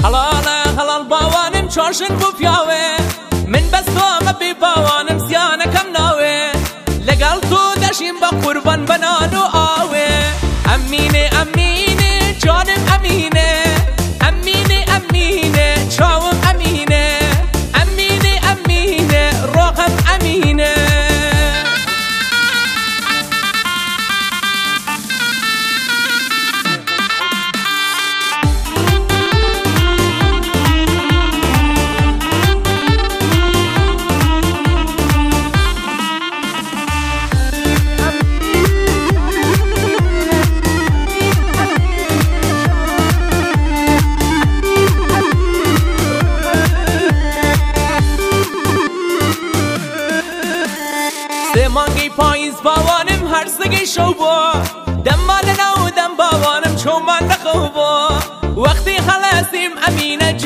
حلال باوانم چارشن بو پیاوه من بس تو مبی باوانم سیانکم ناوه لگل تو دشیم با قربان بنانو آوه امینه امینه جانم امینه امینه امینه چاوم امینه امینه امینه روحم امینه مانگی پاییز باوانم هر سگی شو با دم مال نو دم باوانم چون من نخو با وقتی خلاصیم امینه